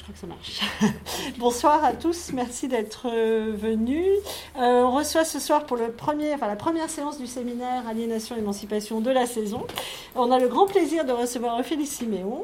crois que ça marche. Bonsoir à tous, merci d'être venus. On reçoit ce soir pour la première séance du séminaire Aliénation et Émancipation de la saison. On a le grand plaisir de recevoir Ophélie Siméon.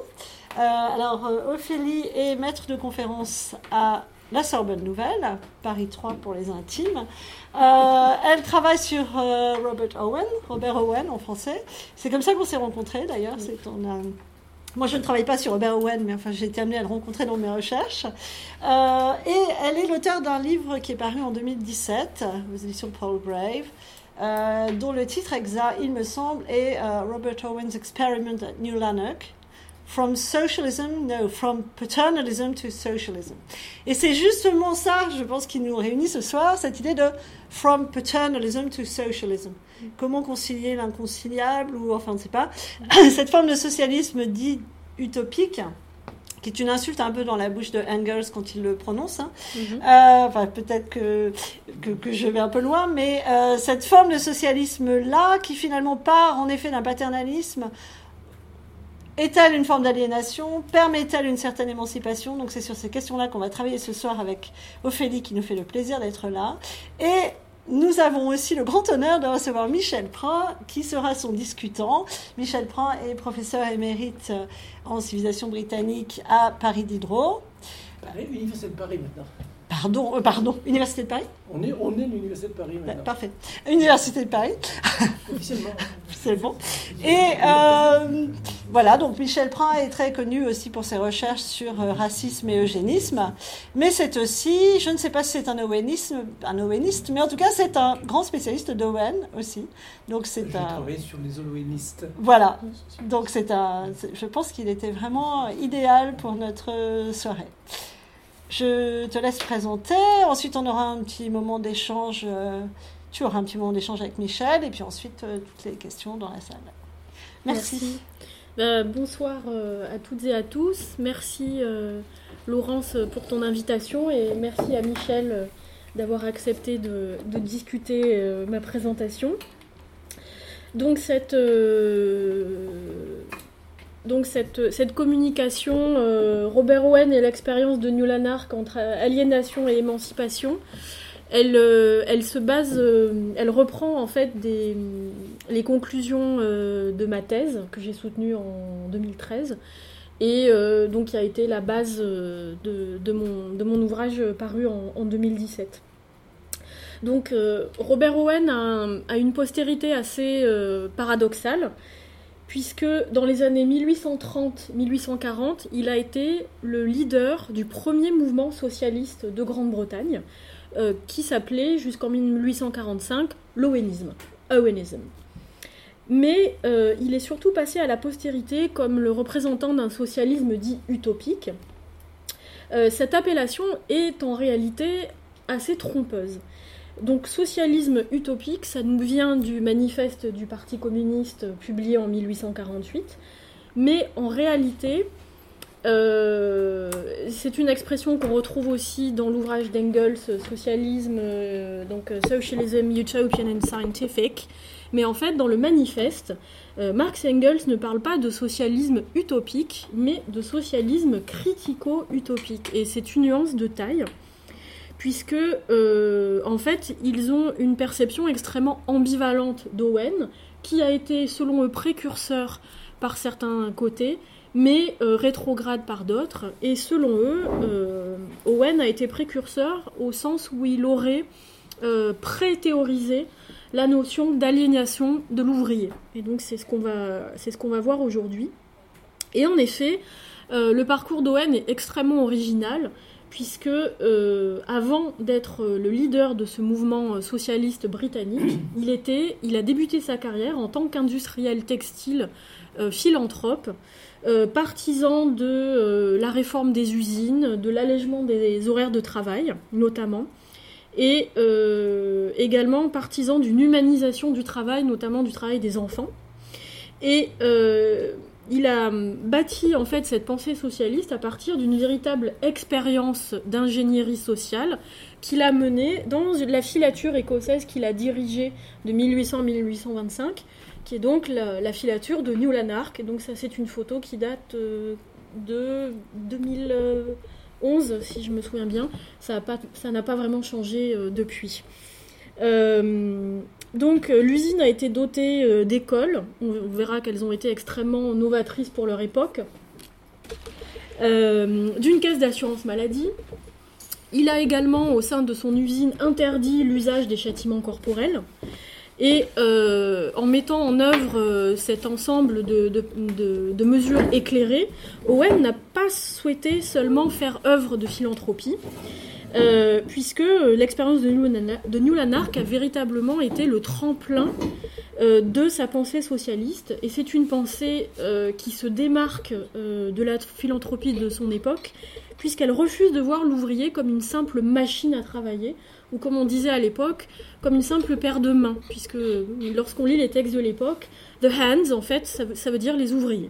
Ophélie est maître de conférence à la Sorbonne Nouvelle, Paris 3 pour les intimes. Elle travaille sur Robert Owen en français. C'est comme ça qu'on s'est rencontrés d'ailleurs. Moi, je ne travaille pas sur Robert Owen, mais enfin, j'ai été amenée à le rencontrer dans mes recherches. Et elle est l'auteure d'un livre qui est paru en 2017, aux éditions Paul Brave, dont le titre exact, il me semble, est Robert Owen's Experiment at New Lanark. From paternalism to socialism. Et c'est justement ça, je pense, qui nous réunit ce soir, cette idée de from paternalism to socialism. Comment concilier l'inconciliable, ou enfin, on ne sait pas. Cette forme de socialisme dit utopique, qui est une insulte un peu dans la bouche de Engels quand il le prononce. Peut-être que je vais un peu loin, mais cette forme de socialisme-là, qui finalement part en effet d'un paternalisme, est-elle une forme d'aliénation? Permet-elle une certaine émancipation? Donc c'est sur ces questions-là qu'on va travailler ce soir avec Ophélie, qui nous fait le plaisir d'être là. Et nous avons aussi le grand honneur de recevoir Michel Prin, qui sera son discutant. Michel Prin est professeur émérite en civilisation britannique à Paris Diderot. L'Université de Paris maintenant. Pardon, Université de Paris? On est l'Université de Paris maintenant. Parfait. Université de Paris. Officiellement. C'est bon. Et voilà, donc Michel Prin est très connu aussi pour ses recherches sur racisme et eugénisme. Mais c'est aussi, je ne sais pas si c'est un oweniste, mais en tout cas, c'est un grand spécialiste d'Owen aussi. Donc J'ai travaillé sur les owenistes. Voilà. Donc je pense qu'il était vraiment idéal pour notre soirée. Je te laisse présenter. Ensuite, on aura un petit moment d'échange. Tu auras un petit moment d'échange avec Michel. Et puis ensuite, toutes les questions dans la salle. Merci. Bonsoir à toutes et à tous. Merci Laurence pour ton invitation. Et merci à Michel d'avoir accepté de discuter ma présentation. Donc cette communication, Robert Owen et l'expérience de New Lanark entre aliénation et émancipation, elle se base, elle reprend en fait les conclusions de ma thèse que j'ai soutenue en 2013 et donc qui a été la base de mon ouvrage paru en 2017. Donc Robert Owen a une postérité assez paradoxale, puisque dans les années 1830-1840, il a été le leader du premier mouvement socialiste de Grande-Bretagne, qui s'appelait jusqu'en 1845 l'Owenisme. Mais il est surtout passé à la postérité comme le représentant d'un socialisme dit utopique. Cette appellation est en réalité assez trompeuse. Donc socialisme utopique, ça nous vient du manifeste du Parti communiste publié en 1848, mais en réalité, c'est une expression qu'on retrouve aussi dans l'ouvrage d'Engels, Socialisme, Socialism, Utopian and Scientific, mais en fait, dans le manifeste, Marx et Engels ne parlent pas de socialisme utopique, mais de socialisme critico-utopique, et c'est une nuance de taille, puisque en fait, ils ont une perception extrêmement ambivalente d'Owen, qui a été, selon eux, précurseur par certains côtés, mais rétrograde par d'autres. Et selon eux, Owen a été précurseur au sens où il aurait pré-théorisé la notion d'aliénation de l'ouvrier. Et donc, c'est ce qu'on va voir aujourd'hui. Et en effet, le parcours d'Owen est extrêmement original, puisque avant d'être le leader de ce mouvement socialiste britannique, il a débuté sa carrière en tant qu'industriel textile philanthrope, partisan de la réforme des usines, de l'allègement des horaires de travail, notamment, et également partisan d'une humanisation du travail, notamment du travail des enfants. Et il a bâti en fait cette pensée socialiste à partir d'une véritable expérience d'ingénierie sociale qu'il a menée dans la filature écossaise qu'il a dirigée de 1800 à 1825, qui est donc la filature de New Lanark. Donc ça, c'est une photo qui date de 11, si je me souviens bien. Ça n'a pas vraiment changé depuis. Donc l'usine a été dotée d'écoles. On verra qu'elles ont été extrêmement novatrices pour leur époque. D'une caisse d'assurance maladie. Il a également, au sein de son usine, interdit l'usage des châtiments corporels. Et en mettant en œuvre cet ensemble de mesures éclairées, Owen n'a pas souhaité seulement faire œuvre de philanthropie, puisque l'expérience de New Lanark a véritablement été le tremplin de sa pensée socialiste. Et c'est une pensée qui se démarque de la philanthropie de son époque, puisqu'elle refuse de voir l'ouvrier comme une simple machine à travailler, ou comme on disait à l'époque, comme une simple paire de mains, puisque lorsqu'on lit les textes de l'époque, the hands, en fait, ça veut dire les ouvriers.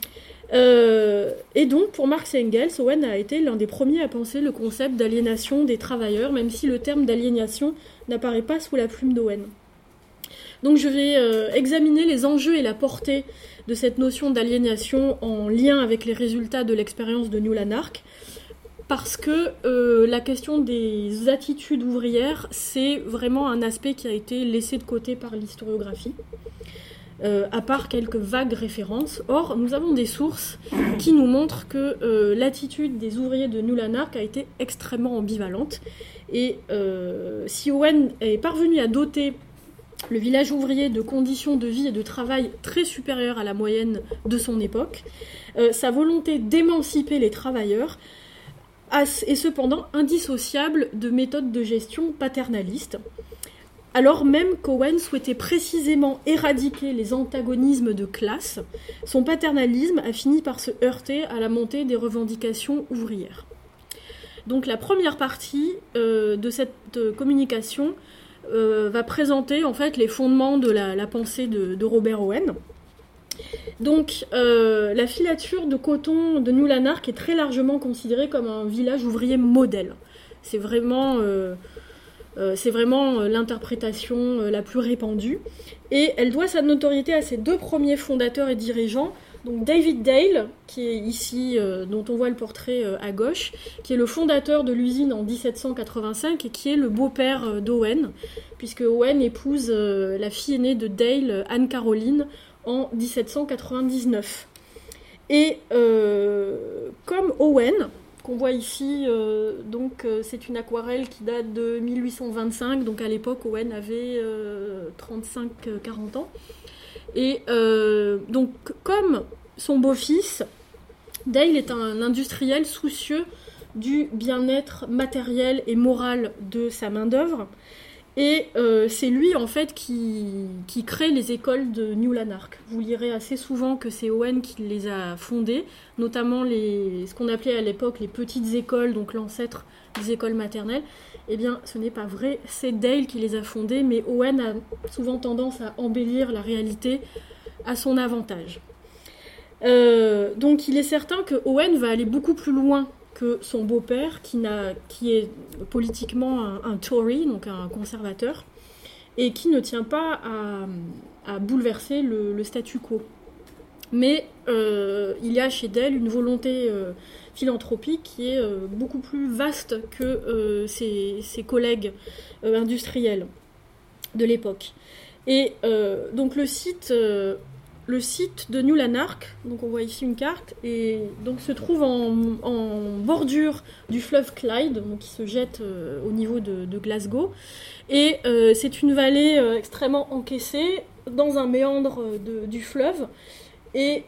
Et donc, pour Marx et Engels, Owen a été l'un des premiers à penser le concept d'aliénation des travailleurs, même si le terme d'aliénation n'apparaît pas sous la plume d'Owen. Donc, je vais examiner les enjeux et la portée de cette notion d'aliénation en lien avec les résultats de l'expérience de New Lanark, parce que la question des attitudes ouvrières, c'est vraiment un aspect qui a été laissé de côté par l'historiographie, à part quelques vagues références. Or, nous avons des sources qui nous montrent que l'attitude des ouvriers de New Lanark a été extrêmement ambivalente. Et si Owen est parvenu à doter le village ouvrier de conditions de vie et de travail très supérieures à la moyenne de son époque, sa volonté d'émanciper les travailleurs est cependant indissociable de méthodes de gestion paternalistes, alors même qu'Owen souhaitait précisément éradiquer les antagonismes de classe. Son paternalisme a fini par se heurter à la montée des revendications ouvrières. Donc la première partie de cette communication va présenter en fait les fondements de la pensée de Robert Owen. Donc, la filature de coton de New Lanark est très largement considérée comme un village ouvrier modèle. C'est vraiment l'interprétation la plus répandue. Et elle doit sa notoriété à ses deux premiers fondateurs et dirigeants. Donc David Dale, qui est ici, dont on voit le portrait à gauche, qui est le fondateur de l'usine en 1785 et qui est le beau-père d'Owen, puisque Owen épouse la fille aînée de Dale, Anne-Caroline, en 1799. Et comme Owen, qu'on voit ici, c'est une aquarelle qui date de 1825, donc à l'époque Owen avait 35-40 ans. Et donc comme son beau-fils, Dale est un industriel soucieux du bien-être matériel et moral de sa main-d'œuvre. Et c'est lui, en fait, qui crée les écoles de New Lanark. Vous lirez assez souvent que c'est Owen qui les a fondées, notamment ce qu'on appelait à l'époque les petites écoles, donc l'ancêtre des écoles maternelles. Eh bien, ce n'est pas vrai, c'est Dale qui les a fondées, mais Owen a souvent tendance à embellir la réalité à son avantage. Donc, il est certain que Owen va aller beaucoup plus loin que son beau-père, qui est politiquement un Tory, donc un conservateur, et qui ne tient pas à bouleverser le statu quo. Mais il y a chez Dale une volonté philanthropique qui est beaucoup plus vaste que ses collègues industriels de l'époque. Et donc le site de New Lanark, donc on voit ici une carte, et donc se trouve en bordure du fleuve Clyde, donc qui se jette au niveau de Glasgow. Et c'est une vallée extrêmement encaissée dans un méandre du fleuve. Et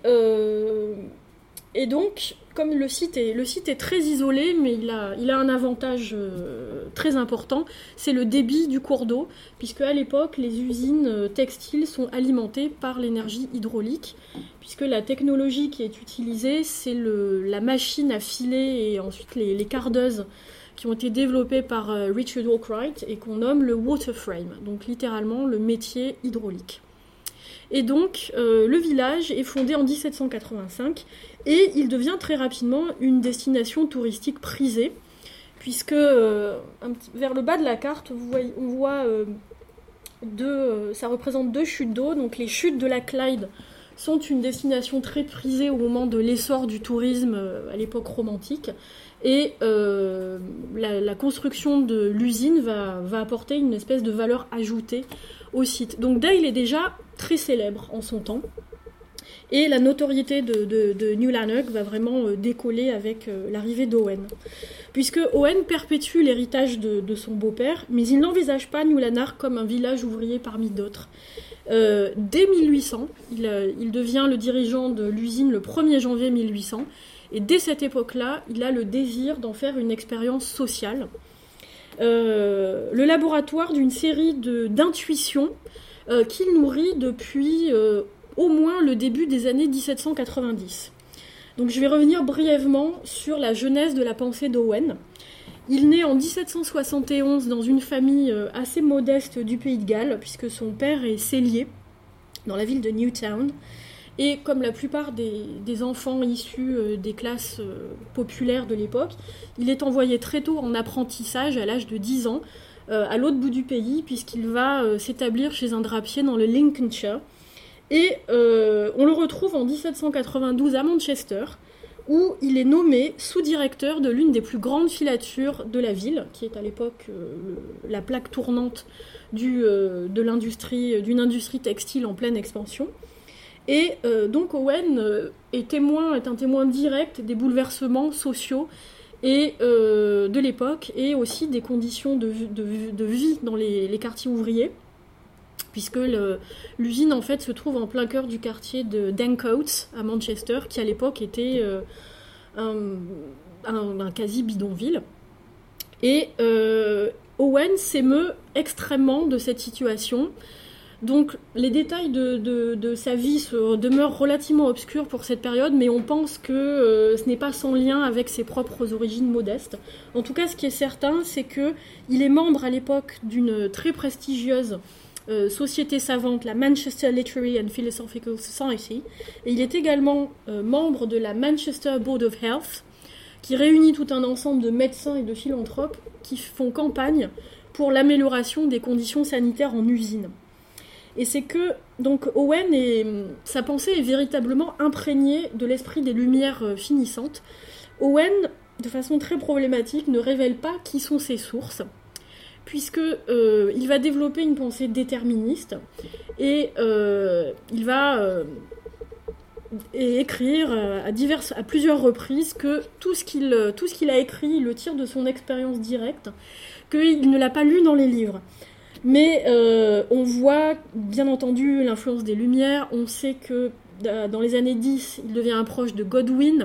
donc, comme le site est très isolé, mais il a un avantage très important, c'est le débit du cours d'eau, puisque à l'époque, les usines textiles sont alimentées par l'énergie hydraulique, puisque la technologie qui est utilisée, c'est la machine à filer et ensuite les cardeuses qui ont été développées par Richard Arkwright et qu'on nomme le water frame, donc littéralement le métier hydraulique. Et donc, le village est fondé en 1785 et il devient très rapidement une destination touristique prisée, puisque vers le bas de la carte, on voit ça représente deux chutes d'eau. Donc les chutes de la Clyde sont une destination très prisée au moment de l'essor du tourisme à l'époque romantique. Et la construction de l'usine va apporter une espèce de valeur ajoutée au site. Donc Dale est déjà très célèbre en son temps. Et la notoriété de New Lanark va vraiment décoller avec l'arrivée d'Owen. Puisque Owen perpétue l'héritage de son beau-père, mais il n'envisage pas New Lanark comme un village ouvrier parmi d'autres. Dès 1800, il devient le dirigeant de l'usine le 1er janvier 1800, et dès cette époque-là, il a le désir d'en faire une expérience sociale. Le laboratoire d'une série d'intuitions qu'il nourrit depuis au moins le début des années 1790. Donc je vais revenir brièvement sur la genèse de la pensée d'Owen. Il naît en 1771 dans une famille assez modeste du Pays de Galles, puisque son père est sellier dans la ville de Newtown. Et comme la plupart des enfants issus des classes populaires de l'époque, il est envoyé très tôt en apprentissage à l'âge de 10 ans à l'autre bout du pays, puisqu'il va s'établir chez un drapier dans le Lincolnshire. Et on le retrouve en 1792 à Manchester, où il est nommé sous-directeur de l'une des plus grandes filatures de la ville, qui est à l'époque la plaque tournante d'une industrie textile en pleine expansion. Et donc Owen est un témoin direct des bouleversements sociaux et, de l'époque, et aussi des conditions de vie dans les quartiers ouvriers, puisque l'usine en fait se trouve en plein cœur du quartier de Dancoats à Manchester, qui à l'époque était un quasi bidonville. Et Owen s'émeut extrêmement de cette situation. Donc les détails de sa vie demeurent relativement obscurs pour cette période, mais on pense que ce n'est pas sans lien avec ses propres origines modestes. En tout cas, ce qui est certain, c'est qu'il est membre à l'époque d'une très prestigieuse société savante, la Manchester Literary and Philosophical Society, et il est également membre de la Manchester Board of Health, qui réunit tout un ensemble de médecins et de philanthropes qui font campagne pour l'amélioration des conditions sanitaires en usine. Et c'est que donc Owen sa pensée est véritablement imprégnée de l'esprit des Lumières finissantes. Owen, de façon très problématique, ne révèle pas qui sont ses sources, puisque il va développer une pensée déterministe et il va écrire à plusieurs reprises que tout ce qu'il a écrit, il le tire de son expérience directe, qu'il ne l'a pas lu dans les livres. Mais on voit bien entendu l'influence des Lumières. On sait que dans les années 10, il devient un proche de Godwin.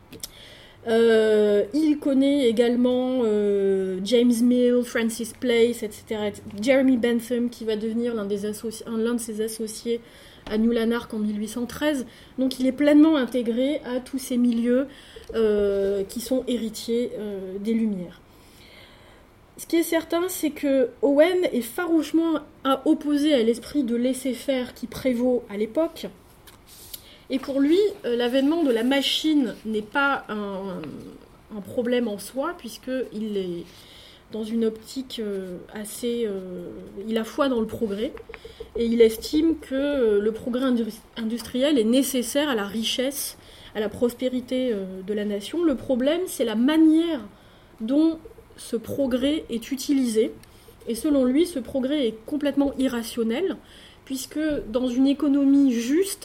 Il connaît également James Mill, Francis Place, etc. Jeremy Bentham, qui va devenir l'un de ses associés à New Lanark en 1813. Donc il est pleinement intégré à tous ces milieux qui sont héritiers des Lumières. Ce qui est certain, c'est que Owen est farouchement opposé à l'esprit de laisser-faire qui prévaut à l'époque. Et pour lui, l'avènement de la machine n'est pas un problème en soi, puisqu'il est dans une optique il a foi dans le progrès, et il estime que le progrès industriel est nécessaire à la richesse, à la prospérité de la nation. Le problème, c'est la manière dont ce progrès est utilisé, et selon lui, ce progrès est complètement irrationnel, puisque dans une économie juste,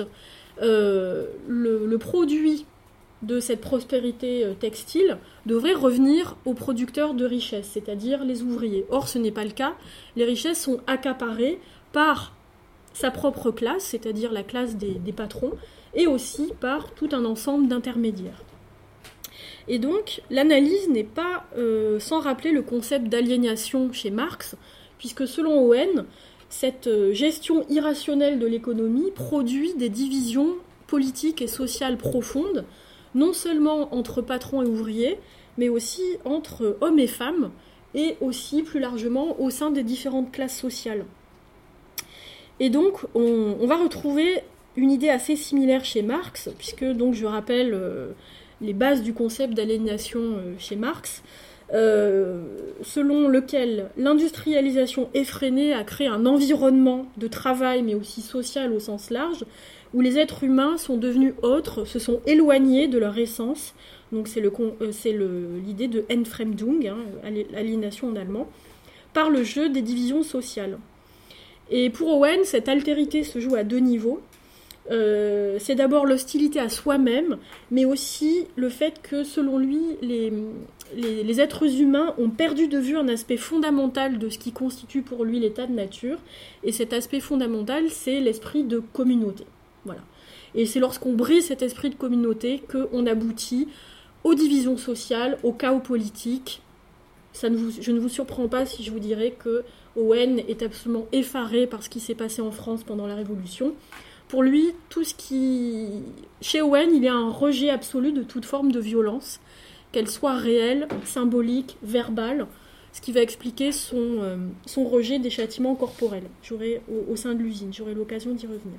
le produit de cette prospérité textile devrait revenir aux producteurs de richesses, c'est-à-dire les ouvriers. Or, ce n'est pas le cas. Les richesses sont accaparées par sa propre classe, c'est-à-dire la classe des patrons, et aussi par tout un ensemble d'intermédiaires. Et donc, l'analyse n'est pas sans rappeler le concept d'aliénation chez Marx, puisque selon Owen, cette gestion irrationnelle de l'économie produit des divisions politiques et sociales profondes, non seulement entre patrons et ouvriers, mais aussi entre hommes et femmes, et aussi plus largement au sein des différentes classes sociales. Et donc, on va retrouver une idée assez similaire chez Marx, puisque, donc, je rappelle les bases du concept d'aliénation chez Marx, selon lequel l'industrialisation effrénée a créé un environnement de travail, mais aussi social au sens large, où les êtres humains sont devenus autres, se sont éloignés de leur essence. Donc c'est l'idée de Entfremdung, aliénation en allemand, par le jeu des divisions sociales. Et pour Owen, cette altérité se joue à 2 niveaux. C'est d'abord l'hostilité à soi-même, mais aussi le fait que, selon lui, les êtres humains ont perdu de vue un aspect fondamental de ce qui constitue pour lui l'état de nature. Et cet aspect fondamental, c'est l'esprit de communauté. Voilà. Et c'est lorsqu'on brise cet esprit de communauté qu'on aboutit aux divisions sociales, au chaos politique. Je ne vous surprends pas si je vous dirais que Owen est absolument effaré par ce qui s'est passé en France pendant la Révolution. Pour lui, chez Owen, il y a un rejet absolu de toute forme de violence, qu'elle soit réelle, symbolique, verbale, ce qui va expliquer son rejet des châtiments corporels au sein de l'usine. J'aurai l'occasion d'y revenir.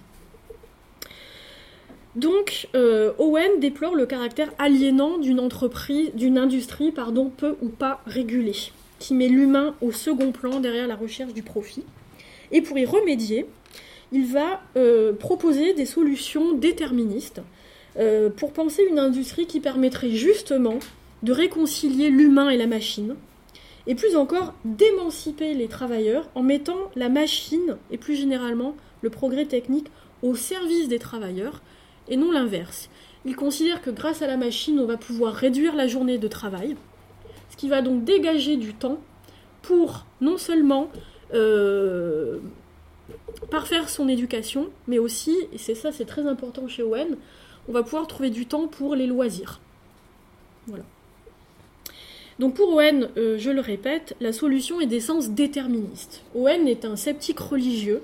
Donc, Owen déplore le caractère aliénant d'une industrie peu ou pas régulée, qui met l'humain au second plan derrière la recherche du profit. Et pour y remédier, il va proposer des solutions déterministes pour penser une industrie qui permettrait justement de réconcilier l'humain et la machine, et plus encore d'émanciper les travailleurs en mettant la machine, et plus généralement le progrès technique, au service des travailleurs, et non l'inverse. Il considère que grâce à la machine, on va pouvoir réduire la journée de travail, ce qui va donc dégager du temps pour non seulement parfaire son éducation, mais aussi, et c'est très important chez Owen, on va pouvoir trouver du temps pour les loisirs. Voilà. Donc pour Owen, je le répète, la solution est d'essence déterministe. Owen est un sceptique religieux,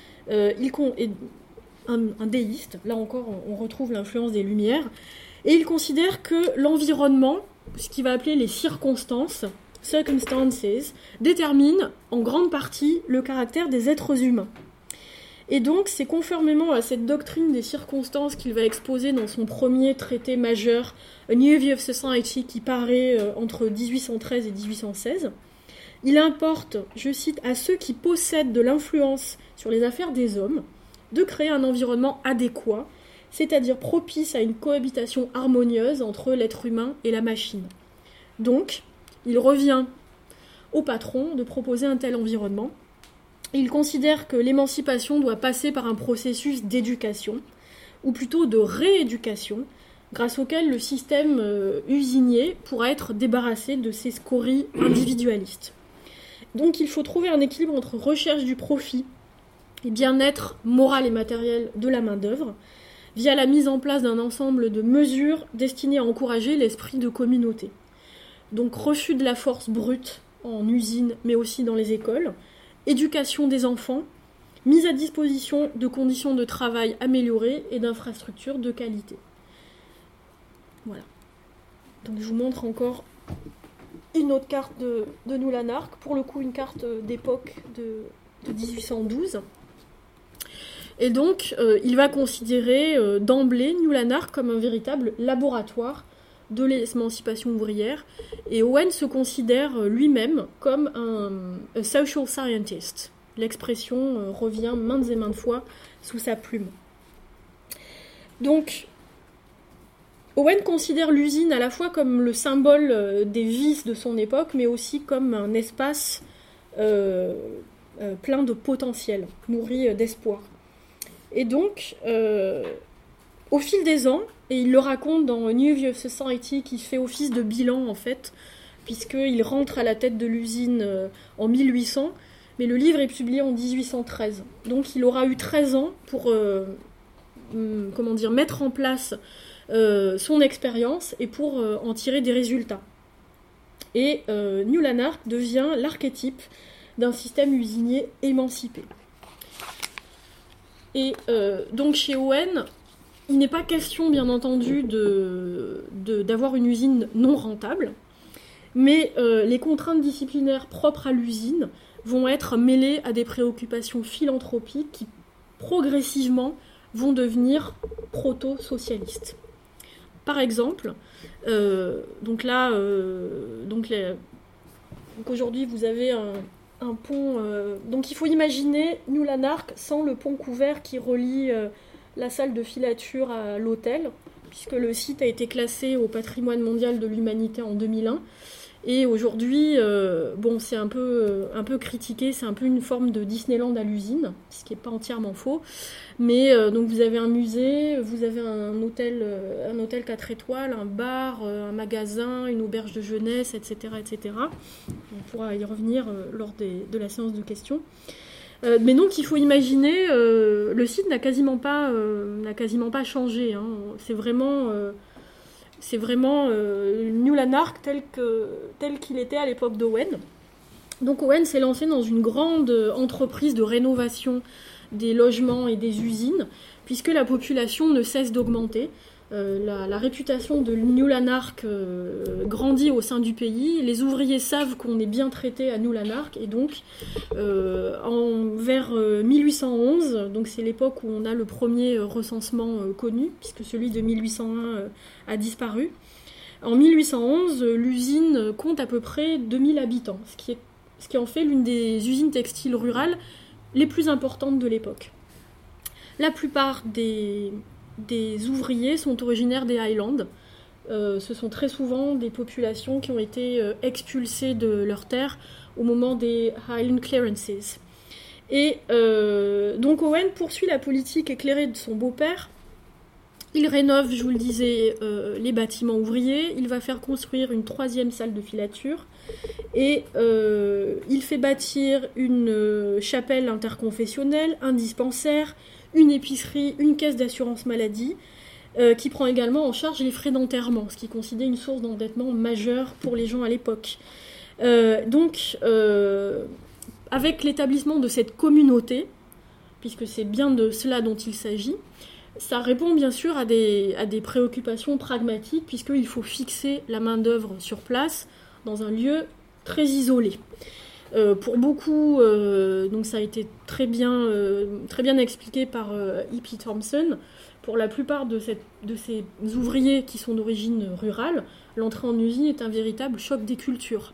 un déiste, là encore on retrouve l'influence des Lumières, et il considère que l'environnement, ce qu'il va appeler les circonstances, détermine en grande partie le caractère des êtres humains. Et donc, c'est conformément à cette doctrine des circonstances qu'il va exposer dans son premier traité majeur, A New View of Society, qui paraît entre 1813 et 1816. Il importe, je cite, à ceux qui possèdent de l'influence sur les affaires des hommes, de créer un environnement adéquat, c'est-à-dire propice à une cohabitation harmonieuse entre l'être humain et la machine. Donc, il revient au patron de proposer un tel environnement. Il considère que l'émancipation doit passer par un processus d'éducation, ou plutôt de rééducation, grâce auquel le système usinier pourra être débarrassé de ses scories individualistes. Donc il faut trouver un équilibre entre recherche du profit et bien-être moral et matériel de la main-d'œuvre, via la mise en place d'un ensemble de mesures destinées à encourager l'esprit de communauté. Donc refus de la force brute en usine, mais aussi dans les écoles, éducation des enfants, mise à disposition de conditions de travail améliorées et d'infrastructures de qualité. Voilà. Donc je vous montre encore une autre carte de Nulanark, pour le coup une carte d'époque de 1812. Et donc il va considérer d'emblée Nulanark comme un véritable laboratoire de l'émancipation ouvrière, et Owen se considère lui-même comme un social scientist. L'expression revient maintes et maintes fois sous sa plume. Donc, Owen considère l'usine à la fois comme le symbole des vices de son époque, mais aussi comme un espace plein de potentiel, nourri d'espoir. Et donc, au fil des ans, et il le raconte dans A New View of Society, qui fait office de bilan en fait, puisqu'il rentre à la tête de l'usine en 1800, mais le livre est publié en 1813. Donc il aura eu 13 ans pour mettre en place son expérience et pour en tirer des résultats. Et Nulanark devient l'archétype d'un système usinier émancipé. Et donc chez Owen, il n'est pas question, bien entendu, d'avoir une usine non rentable, mais les contraintes disciplinaires propres à l'usine vont être mêlées à des préoccupations philanthropiques qui, progressivement, vont devenir proto-socialistes. Par exemple, aujourd'hui, vous avez un pont... donc il faut imaginer Nulanark sans le pont couvert qui relie la salle de filature à l'hôtel, puisque le site a été classé au patrimoine mondial de l'humanité en 2001. Et aujourd'hui, c'est un peu critiqué, c'est un peu une forme de Disneyland à l'usine, ce qui n'est pas entièrement faux. Mais donc vous avez un musée, vous avez un hôtel 4 étoiles, un bar, un magasin, une auberge de jeunesse, etc., etc. On pourra y revenir lors de la séance de questions. Mais donc il faut imaginer, le site n'a quasiment pas changé. Hein. C'est vraiment New Lanark tel qu'il était à l'époque d'Owen. Donc Owen s'est lancé dans une grande entreprise de rénovation des logements et des usines, puisque la population ne cesse d'augmenter. La réputation de New Lanark grandit au sein du pays. Les ouvriers savent qu'on est bien traité à New Lanark, et donc vers 1811, donc c'est l'époque où on a le premier recensement connu, puisque celui de 1801 a disparu. En 1811, l'usine compte à peu près 2000 habitants, ce qui en fait l'une des usines textiles rurales les plus importantes de l'époque. La plupart des ouvriers sont originaires des Highlands. Ce sont très souvent des populations qui ont été expulsées de leurs terres au moment des Highland Clearances. Et donc Owen poursuit la politique éclairée de son beau-père. Il rénove, je vous le disais, les bâtiments ouvriers. Il va faire construire une 3e salle de filature. Et il fait bâtir une chapelle interconfessionnelle, un dispensaire, une épicerie, une caisse d'assurance maladie, qui prend également en charge les frais d'enterrement, ce qui considérait une source d'endettement majeure pour les gens à l'époque. Avec l'établissement de cette communauté, puisque c'est bien de cela dont il s'agit, ça répond bien sûr à des préoccupations pragmatiques, puisqu'il faut fixer la main-d'œuvre sur place dans un lieu très isolé. Pour beaucoup, donc ça a été très bien expliqué par E.P. Thompson, pour la plupart de ces ouvriers qui sont d'origine rurale, l'entrée en usine est un véritable choc des cultures.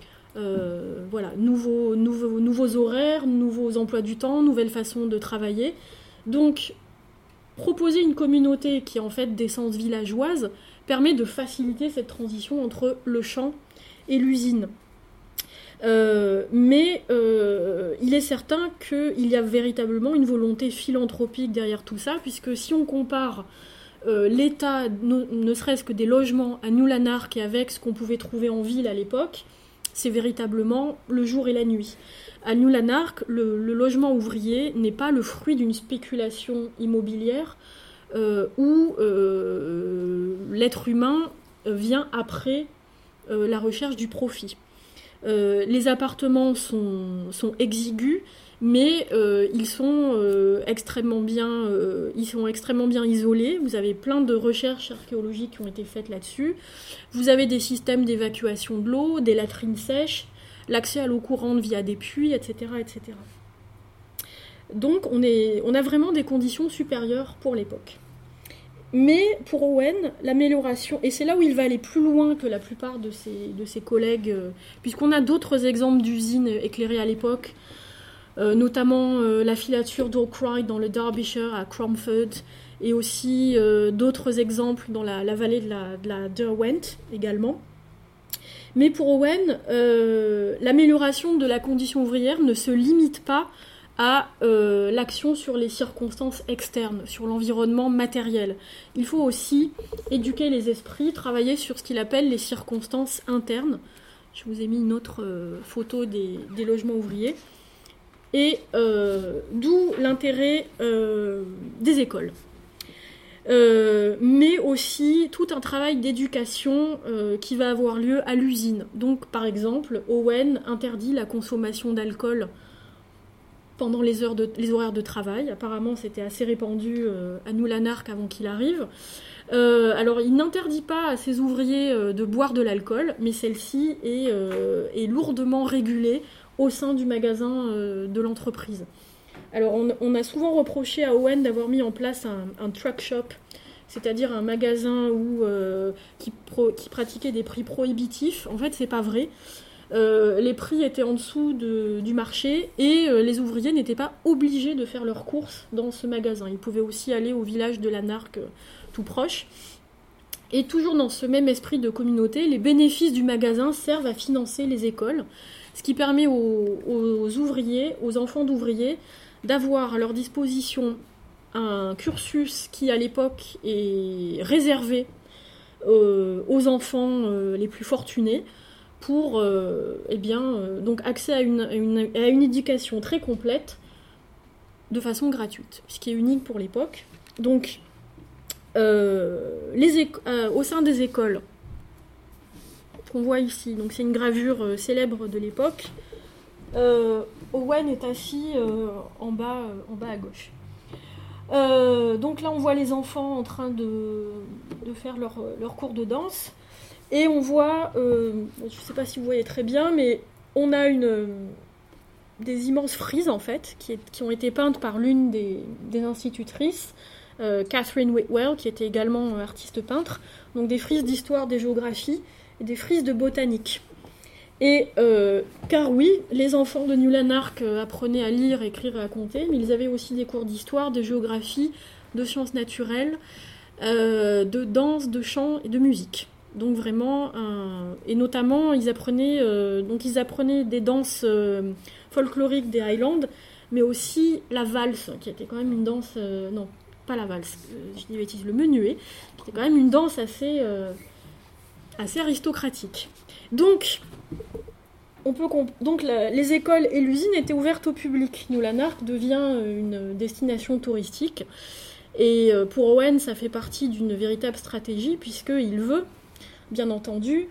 Nouveaux horaires, nouveaux emplois du temps, nouvelles façons de travailler. Donc, proposer une communauté qui est en fait d'essence villageoise permet de faciliter cette transition entre le champ et l'usine. Mais il est certain qu'il y a véritablement une volonté philanthropique derrière tout ça, puisque si on compare l'état, ne serait-ce que des logements à New Lanark et avec ce qu'on pouvait trouver en ville à l'époque, c'est véritablement le jour et la nuit. À New Lanark, le logement ouvrier n'est pas le fruit d'une spéculation immobilière où l'être humain vient après la recherche du profit. Les appartements sont exigus, mais ils sont extrêmement bien isolés. Vous avez plein de recherches archéologiques qui ont été faites là-dessus. Vous avez des systèmes d'évacuation de l'eau, des latrines sèches, l'accès à l'eau courante via des puits, etc., etc. Donc on a vraiment des conditions supérieures pour l'époque. Mais pour Owen, l'amélioration, et c'est là où il va aller plus loin que la plupart de ses collègues, puisqu'on a d'autres exemples d'usines éclairées à l'époque, notamment la filature d'Oakroyd dans le Derbyshire à Cromford, et aussi d'autres exemples dans la vallée de la Derwent également. Mais pour Owen, l'amélioration de la condition ouvrière ne se limite pas à l'action sur les circonstances externes, sur l'environnement matériel. Il faut aussi éduquer les esprits, travailler sur ce qu'il appelle les circonstances internes. Je vous ai mis une autre photo des logements ouvriers. Et d'où l'intérêt des écoles. Mais aussi tout un travail d'éducation qui va avoir lieu à l'usine. Donc, par exemple, Owen interdit la consommation d'alcool pendant les horaires de travail. Apparemment, c'était assez répandu à New Lanark avant qu'il arrive. Alors, il n'interdit pas à ses ouvriers de boire de l'alcool, mais celle-ci est lourdement régulée au sein du magasin de l'entreprise. Alors, on a souvent reproché à Owen d'avoir mis en place un truck shop, c'est-à-dire un magasin qui pratiquait des prix prohibitifs. En fait, c'est pas vrai. les prix étaient en dessous du marché et les ouvriers n'étaient pas obligés de faire leurs courses dans ce magasin. Ils pouvaient aussi aller au village de Lanark tout proche. Et toujours dans ce même esprit de communauté, les bénéfices du magasin servent à financer les écoles, ce qui permet aux ouvriers, aux enfants d'ouvriers, d'avoir à leur disposition un cursus qui, à l'époque, est réservé aux enfants les plus fortunés pour donc accès à une éducation très complète de façon gratuite, ce qui est unique pour l'époque. Donc, au sein des écoles qu'on voit ici, donc c'est une gravure célèbre de l'époque. Owen est assis en bas à gauche. Donc là on voit les enfants en train de faire leur cours de danse et on voit, je ne sais pas si vous voyez très bien, mais on a des immenses frises en fait qui ont été peintes par l'une des institutrices, Catherine Whitwell, qui était également artiste peintre, donc des frises d'histoire, des géographies et des frises de botanique. Et car oui, les enfants de New Lanark apprenaient à lire, écrire et à compter, mais ils avaient aussi des cours d'histoire, de géographie, de sciences naturelles, de danse, de chant et de musique. Donc vraiment, et notamment ils apprenaient des danses folkloriques des Highlands, mais aussi la valse, qui était quand même une danse, non, pas la valse, je dis bêtise, le menuet, qui était quand même une danse assez aristocratique. Donc, les écoles et l'usine étaient ouvertes au public. New Lanark devient une destination touristique. Et pour Owen, ça fait partie d'une véritable stratégie, puisqu'il veut, bien entendu,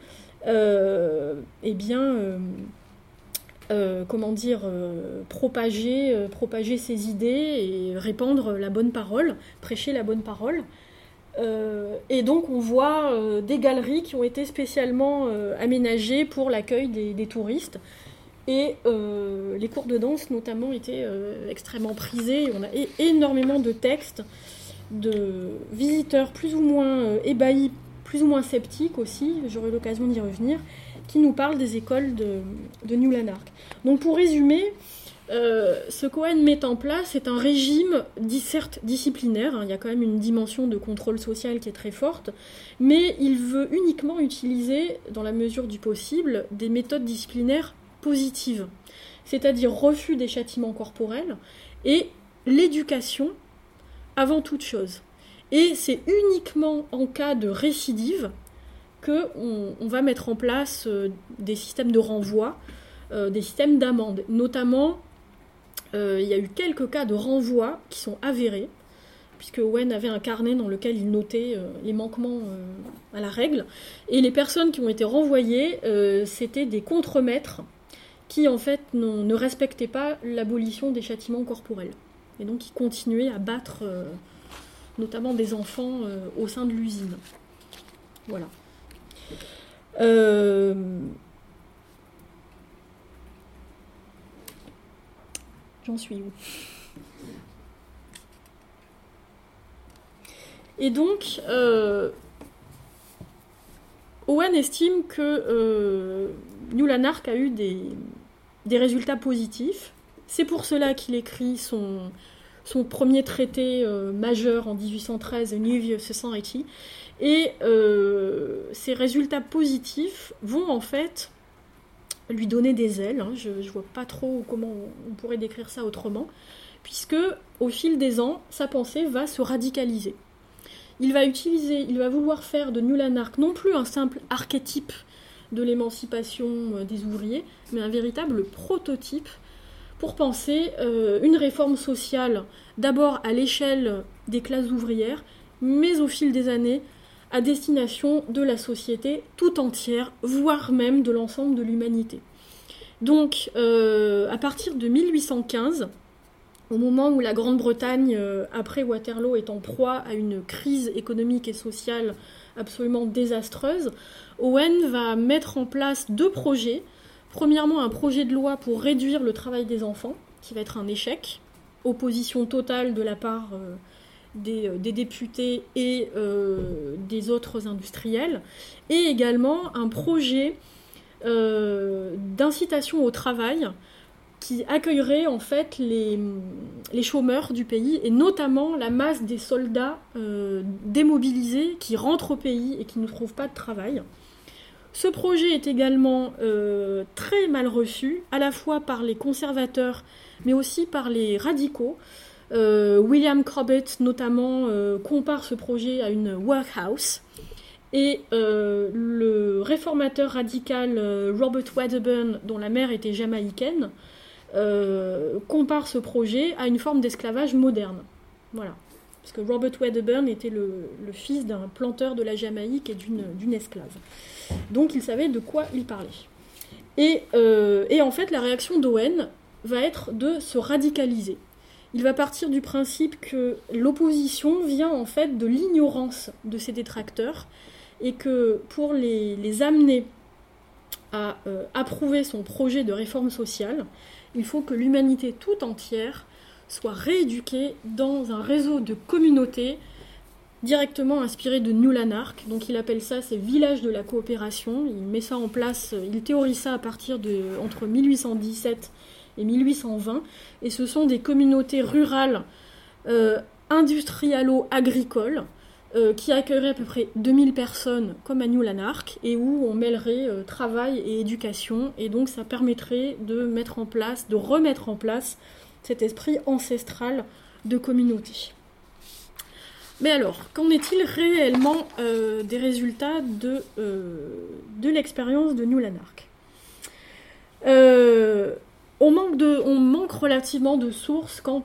propager ses idées et répandre la bonne parole, prêcher la bonne parole. Et donc on voit des galeries qui ont été spécialement aménagées pour l'accueil des touristes. Et les cours de danse notamment étaient extrêmement prisés. On a énormément de textes de visiteurs plus ou moins ébahis, plus ou moins sceptiques aussi, j'aurai l'occasion d'y revenir, qui nous parlent des écoles de New Lanark. Donc pour résumer, ce qu'Owen met en place, c'est un régime certes disciplinaire, hein, il y a quand même une dimension de contrôle social qui est très forte, mais il veut uniquement utiliser, dans la mesure du possible, des méthodes disciplinaires positives, c'est-à-dire refus des châtiments corporels et l'éducation avant toute chose. Et c'est uniquement en cas de récidive qu'on va mettre en place des systèmes de renvoi, des systèmes d'amende. Notamment, il y a eu quelques cas de renvoi qui sont avérés, puisque Owen avait un carnet dans lequel il notait les manquements à la règle. Et les personnes qui ont été renvoyées, c'était des contremaîtres qui, en fait, ne respectaient pas l'abolition des châtiments corporels. Et donc, ils continuaient à battre notamment des enfants au sein de l'usine. Voilà. J'en suis où ? Et donc, Owen estime que New Lanark a eu des résultats positifs. C'est pour cela qu'il écrit son premier traité majeur en 1813, The New View Society. Et ces résultats positifs vont en fait lui donner des ailes. Hein. Je ne vois pas trop comment on pourrait décrire ça autrement, puisque au fil des ans, sa pensée va se radicaliser. Il va vouloir faire de New Lanark non plus un simple archétype de l'émancipation des ouvriers, mais un véritable prototype pour penser une réforme sociale, d'abord à l'échelle des classes ouvrières, mais au fil des années, à destination de la société tout entière, voire même de l'ensemble de l'humanité. Donc, à partir de 1815, au moment où la Grande-Bretagne, après Waterloo, est en proie à une crise économique et sociale absolument désastreuse, Owen va mettre en place 2 projets. Premièrement, un projet de loi pour réduire le travail des enfants, qui va être un échec, opposition totale de la part des députés et des autres industriels, et également un projet d'incitation au travail qui accueillerait en fait les chômeurs du pays, et notamment la masse des soldats démobilisés qui rentrent au pays et qui ne trouvent pas de travail. Ce projet est également très mal reçu, à la fois par les conservateurs, mais aussi par les radicaux. William Cobbett, notamment, compare ce projet à une workhouse. Et le réformateur radical Robert Wedderburn, dont la mère était jamaïcaine, compare ce projet à une forme d'esclavage moderne. Voilà. Parce que Robert Wedderburn était le fils d'un planteur de la Jamaïque et d'une esclave. Donc il savait de quoi il parlait. Et en fait, la réaction d'Owen va être de se radicaliser. Il va partir du principe que l'opposition vient en fait de l'ignorance de ses détracteurs, et que pour les amener à approuver son projet de réforme sociale, il faut que l'humanité tout entière soit rééduquée dans un réseau de communautés directement inspiré de New Lanark. Donc il appelle ça ses villages de la coopération. Il met ça en place, il théorise ça à partir entre 1817 et 1820. Et ce sont des communautés rurales industrialo-agricoles qui accueilleraient à peu près 2000 personnes comme à New Lanark, et où on mêlerait travail et éducation, et donc ça permettrait de remettre en place cet esprit ancestral de communauté. Mais alors, qu'en est-il réellement des résultats de l'expérience de New Lanark ? On manque relativement de sources quant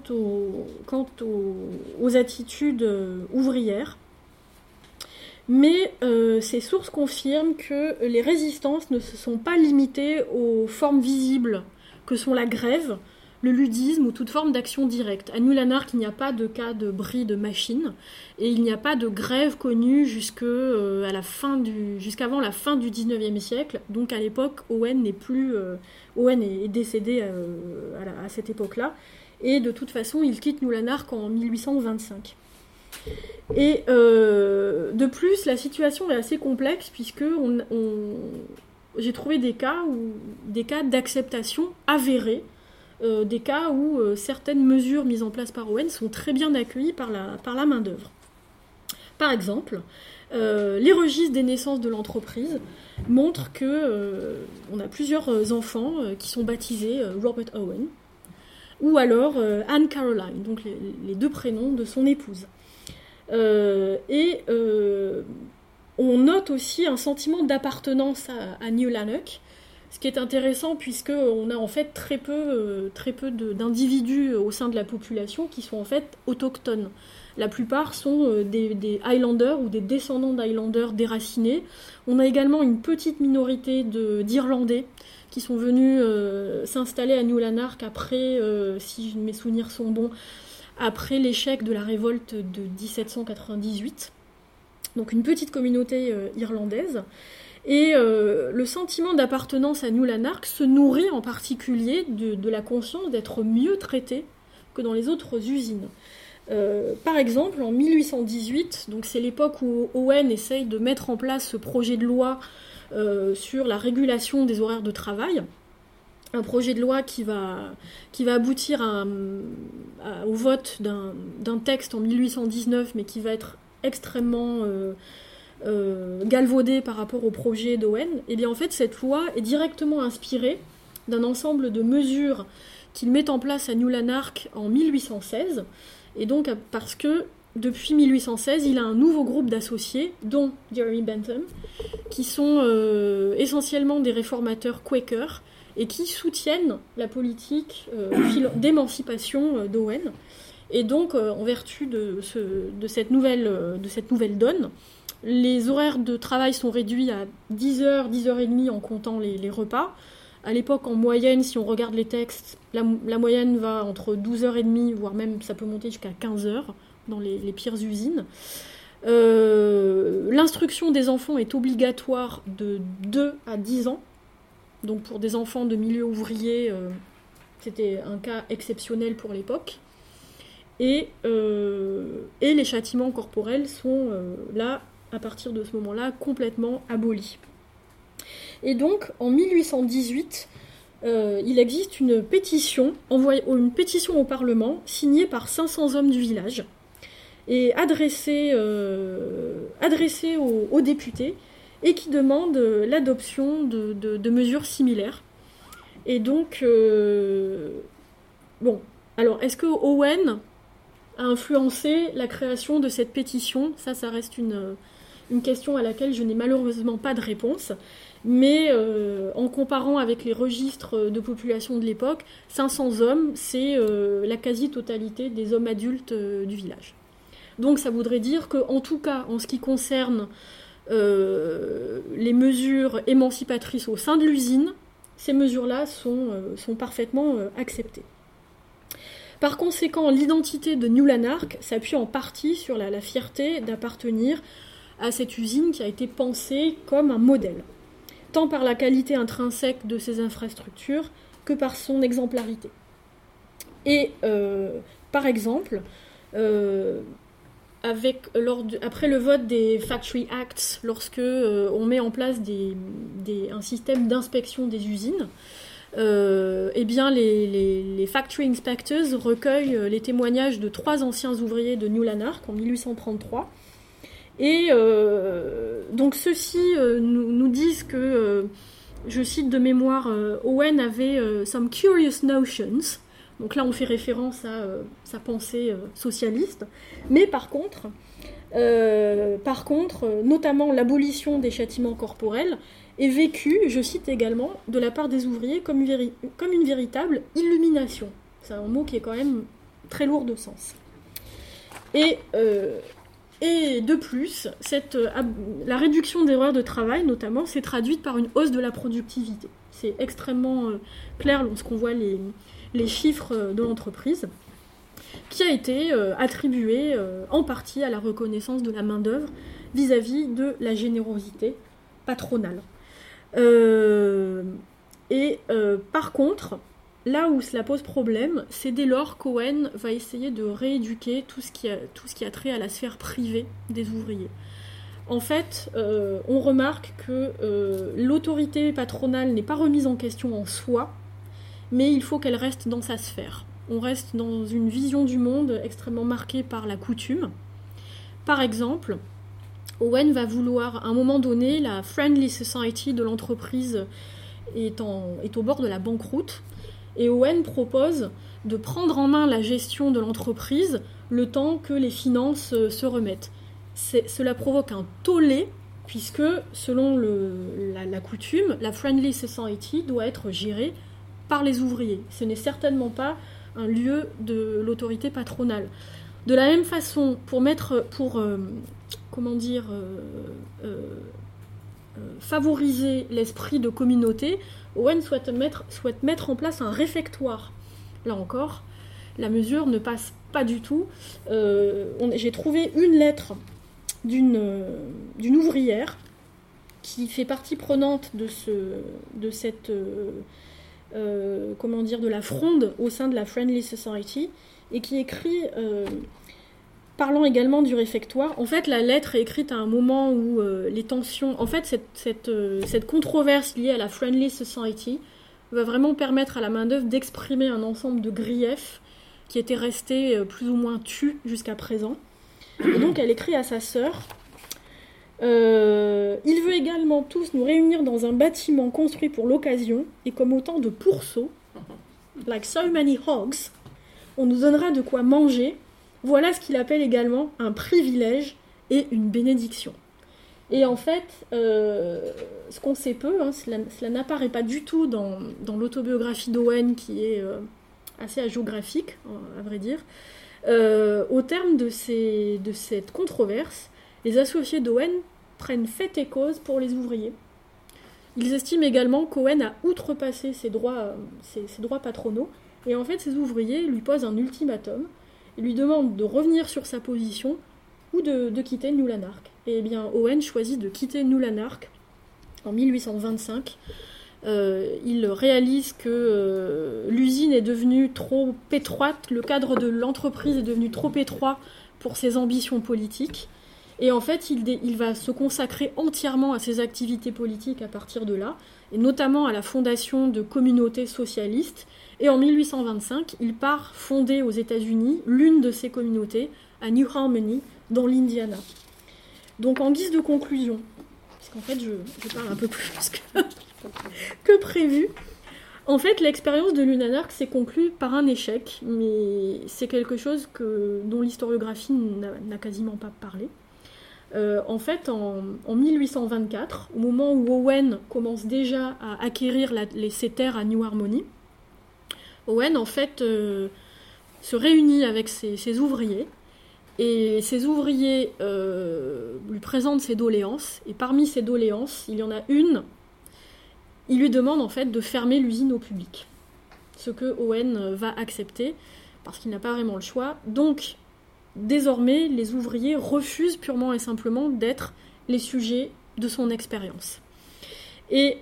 aux attitudes ouvrières. Mais ces sources confirment que les résistances ne se sont pas limitées aux formes visibles que sont la grève, le ludisme ou toute forme d'action directe. À New Lanark, il n'y a pas de cas de bris de machines, et il n'y a pas de grève connue jusqu'avant la fin du XIXe siècle. Donc à l'époque, Owen est décédé à cette époque-là, et de toute façon, il quitte New Lanark en 1825. Et de plus, la situation est assez complexe, puisque j'ai trouvé des cas d'acceptation avérée, des cas où certaines mesures mises en place par Owen sont très bien accueillies par la main-d'œuvre. Par exemple, les registres des naissances de l'entreprise montrent qu'on a plusieurs enfants qui sont baptisés Robert Owen, ou alors Anne Caroline, donc les deux prénoms de son épouse. On note aussi un sentiment d'appartenance à New Lanark, ce qui est intéressant puisqu'on a en fait très peu d'individus au sein de la population qui sont en fait autochtones. La plupart sont des Highlanders ou des descendants d'Highlanders déracinés. On a également une petite minorité d'Irlandais qui sont venus s'installer à New Lanark après, si mes souvenirs sont bons, après l'échec de la révolte de 1798. Donc une petite communauté irlandaise. Et le sentiment d'appartenance à New Lanark se nourrit en particulier de la conscience d'être mieux traité que dans les autres usines. Par exemple, en 1818, donc c'est l'époque où Owen essaye de mettre en place ce projet de loi sur la régulation des horaires de travail, un projet de loi qui va aboutir au vote d'un texte en 1819, mais qui va être extrêmement galvaudé par rapport au projet d'Owen. Et bien en fait, cette loi est directement inspirée d'un ensemble de mesures qu'il met en place à New Lanark en 1816. Et donc, parce que depuis 1816, il a un nouveau groupe d'associés, dont Jeremy Bentham, qui sont essentiellement des réformateurs Quakers et qui soutiennent la politique d'émancipation d'Owen. Et donc, en vertu de cette nouvelle donne, les horaires de travail sont réduits à 10h, 10h30 en comptant les repas. À l'époque, en moyenne, si on regarde les textes, la moyenne va entre 12h30, voire même ça peut monter jusqu'à 15h dans les pires usines. L'instruction des enfants est obligatoire de 2 à 10 ans. Donc pour des enfants de milieu ouvrier, c'était un cas exceptionnel pour l'époque. Et les châtiments corporels sont là, à partir de ce moment-là, complètement abolis. Et donc, en 1818, il existe une pétition au Parlement, signée par 500 hommes du village, et adressée aux députés, et qui demande l'adoption de mesures similaires. Et donc, alors, est-ce que Owen a influencé la création de cette pétition ? Ça reste une question à laquelle je n'ai malheureusement pas de réponse. Mais en comparant avec les registres de population de l'époque, 500 hommes, c'est la quasi-totalité des hommes adultes du village. Donc ça voudrait dire qu'en tout cas, en ce qui concerne les mesures émancipatrices au sein de l'usine, ces mesures-là sont parfaitement acceptées. Par conséquent, l'identité de New Lanark s'appuie en partie sur la fierté d'appartenir à cette usine qui a été pensée comme un modèle, tant par la qualité intrinsèque de ses infrastructures que par son exemplarité. Et par exemple, après le vote des Factory Acts, lorsque on met en place un système d'inspection des usines, eh bien les Factory Inspectors recueillent les témoignages de 3 anciens ouvriers de New Lanark en 1833. Et donc ceux-ci nous disent que, je cite de mémoire, Owen avait some curious notions. Donc là on fait référence à sa pensée socialiste. Mais par contre, notamment l'abolition des châtiments corporels est vécue, je cite également, de la part des ouvriers comme une véritable illumination. C'est un mot qui est quand même très lourd de sens. Et de plus, la réduction des horaires de travail, notamment, s'est traduite par une hausse de la productivité. C'est extrêmement clair lorsqu'on voit les chiffres de l'entreprise, qui a été attribuée en partie à la reconnaissance de la main-d'œuvre vis-à-vis de la générosité patronale. Par contre, là où cela pose problème, c'est dès lors qu'Owen va essayer de rééduquer tout ce qui a trait à la sphère privée des ouvriers. En fait, on remarque que l'autorité patronale n'est pas remise en question en soi, mais il faut qu'elle reste dans sa sphère. On reste dans une vision du monde extrêmement marquée par la coutume. Par exemple, Owen va vouloir, à un moment donné, la Friendly Society de l'entreprise est au bord de la banqueroute, et Owen propose de prendre en main la gestion de l'entreprise le temps que les finances se remettent. Cela provoque un tollé, puisque, selon la coutume, la Friendly Society doit être gérée par les ouvriers. Ce n'est certainement pas un lieu de l'autorité patronale. De la même façon, pour favoriser l'esprit de communauté, Owen souhaite mettre en place un réfectoire. Là encore, la mesure ne passe pas du tout. J'ai trouvé une lettre d'une ouvrière qui fait partie prenante de la fronde au sein de la Friendly Society, et qui écrit, parlant également du réfectoire. En fait, la lettre est écrite à un moment où les tensions... En fait, cette controverse liée à la Friendly Society va vraiment permettre à la main-d'œuvre d'exprimer un ensemble de griefs qui étaient restés plus ou moins tus jusqu'à présent. Et donc, elle écrit à sa sœur... il veut également tous nous réunir dans un bâtiment construit pour l'occasion, et comme autant de pourceaux, like so many hogs, on nous donnera de quoi manger. Voilà ce qu'il appelle également un privilège et une bénédiction. Et en fait, ce qu'on sait peu, cela n'apparaît pas du tout dans l'autobiographie d'Owen, qui est assez hagiographique, à vrai dire. Au terme de cette controverse, les associés d'Owen prennent fait et cause pour les ouvriers. Ils estiment également qu'Owen a outrepassé ses droits patronaux, et en fait, ces ouvriers lui posent un ultimatum. Ils lui demandent de revenir sur sa position ou de quitter New Lanark. Et bien, Owen choisit de quitter New Lanark en 1825. Il réalise que l'usine est devenue trop étroite, le cadre de l'entreprise est devenu trop étroit pour ses ambitions politiques. Et en fait, il va se consacrer entièrement à ses activités politiques à partir de là, et notamment à la fondation de communautés socialistes. Et en 1825, il part fonder aux États-Unis l'une de ces communautés, à New Harmony, dans l'Indiana. Donc en guise de conclusion, parce qu'en fait je parle un peu plus que prévu, en fait l'expérience de Lunanark s'est conclue par un échec, mais c'est quelque chose dont l'historiographie n'a quasiment pas parlé. En fait, en 1824, au moment où Owen commence déjà à acquérir ces terres à New Harmony, Owen, en fait, se réunit avec ses ouvriers, et ces ouvriers lui présentent ses doléances, et parmi ces doléances, il y en a une, il lui demande en fait de fermer l'usine au public, ce que Owen va accepter, parce qu'il n'a pas vraiment le choix. Donc, désormais, les ouvriers refusent purement et simplement d'être les sujets de son expérience. Et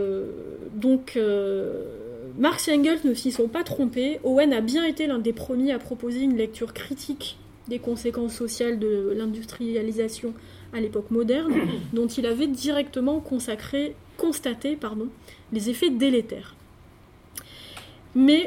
Marx et Engels ne s'y sont pas trompés. Owen a bien été l'un des premiers à proposer une lecture critique des conséquences sociales de l'industrialisation à l'époque moderne, dont il avait directement constaté les effets délétères. Mais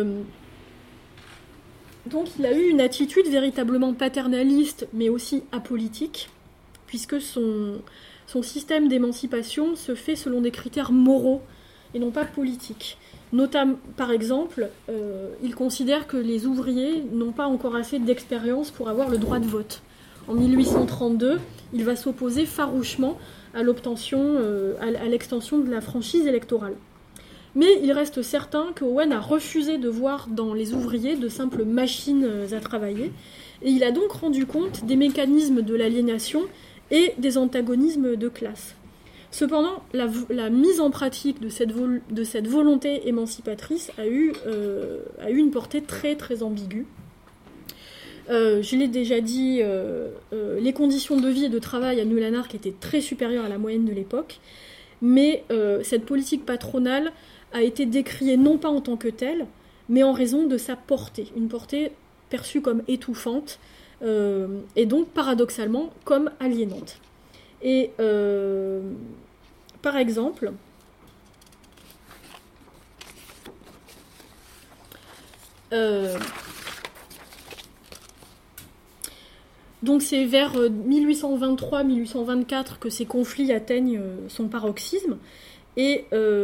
donc il a eu une attitude véritablement paternaliste, mais aussi apolitique, puisque son système d'émancipation se fait selon des critères moraux et non pas politiques. Notamment, par exemple, il considère que les ouvriers n'ont pas encore assez d'expérience pour avoir le droit de vote. En 1832, il va s'opposer farouchement à l'extension de la franchise électorale. Mais il reste certain que Owen a refusé de voir dans les ouvriers de simples machines à travailler, et il a donc rendu compte des mécanismes de l'aliénation et des antagonismes de classe. Cependant, la mise en pratique de cette volonté émancipatrice a eu une portée très très ambiguë. Je l'ai déjà dit, les conditions de vie et de travail à New Lanark étaient très supérieures à la moyenne de l'époque, mais cette politique patronale a été décriée non pas en tant que telle, mais en raison de sa portée, une portée perçue comme étouffante, et donc paradoxalement comme aliénante. Et par exemple, donc c'est vers 1823-1824 que ces conflits atteignent son paroxysme, et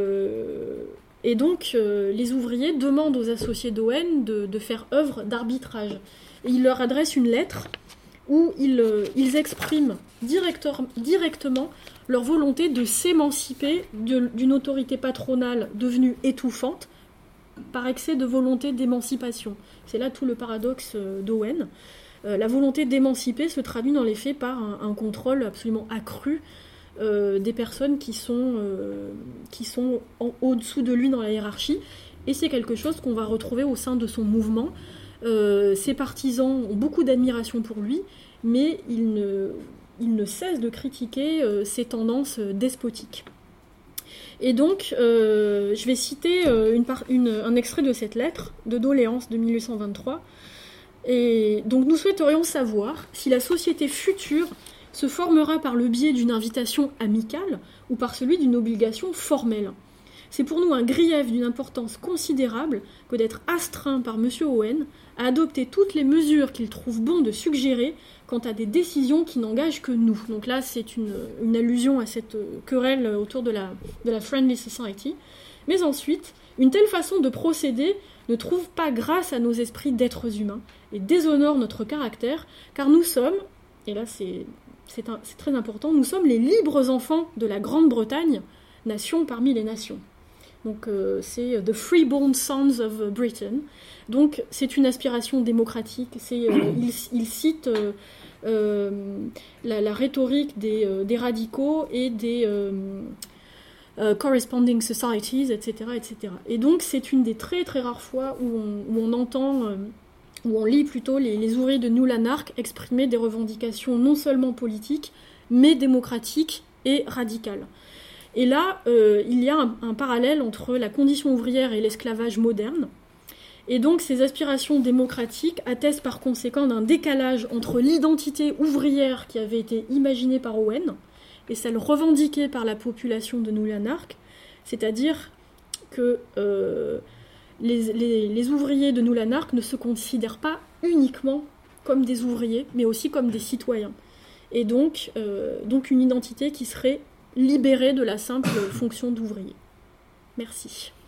donc les ouvriers demandent aux associés d'Owen de faire œuvre d'arbitrage. Et ils leur adressent une lettre où ils expriment directement leur volonté de s'émanciper d'une autorité patronale devenue étouffante par excès de volonté d'émancipation. C'est là tout le paradoxe d'Owen. La volonté d'émanciper se traduit dans les faits par un contrôle absolument accru des personnes qui sont au-dessous de lui dans la hiérarchie, et c'est quelque chose qu'on va retrouver au sein de son mouvement. Ses partisans ont beaucoup d'admiration pour lui, mais il ne cesse de critiquer ces tendances despotiques. Et donc, je vais citer un extrait de cette lettre de doléance de 1823. Et donc, nous souhaiterions savoir si la société future se formera par le biais d'une invitation amicale ou par celui d'une obligation formelle. C'est pour nous un grief d'une importance considérable que d'être astreint par M. Owen à adopter toutes les mesures qu'il trouve bon de suggérer quant à des décisions qui n'engagent que nous. Donc là, c'est une allusion à cette querelle autour de la Friendly Society. Mais ensuite, une telle façon de procéder ne trouve pas grâce à nos esprits d'êtres humains et déshonore notre caractère, car nous sommes, et là c'est très important, nous sommes les libres enfants de la Grande-Bretagne, nation parmi les nations. Donc c'est The Freeborn Sons of Britain. Donc c'est une aspiration démocratique. Il cite la rhétorique des radicaux et des corresponding societies, etc., etc. Et donc c'est une des très très rares fois où on entend, où on lit plutôt les ouvriers de New Lanark exprimer des revendications non seulement politiques, mais démocratiques et radicales. Et là, il y a un parallèle entre la condition ouvrière et l'esclavage moderne. Et donc ces aspirations démocratiques attestent par conséquent d'un décalage entre l'identité ouvrière qui avait été imaginée par Owen et celle revendiquée par la population de New Lanark, c'est-à-dire que les ouvriers de New Lanark ne se considèrent pas uniquement comme des ouvriers, mais aussi comme des citoyens. Et donc une identité qui serait libérée de la simple fonction d'ouvrier. Merci.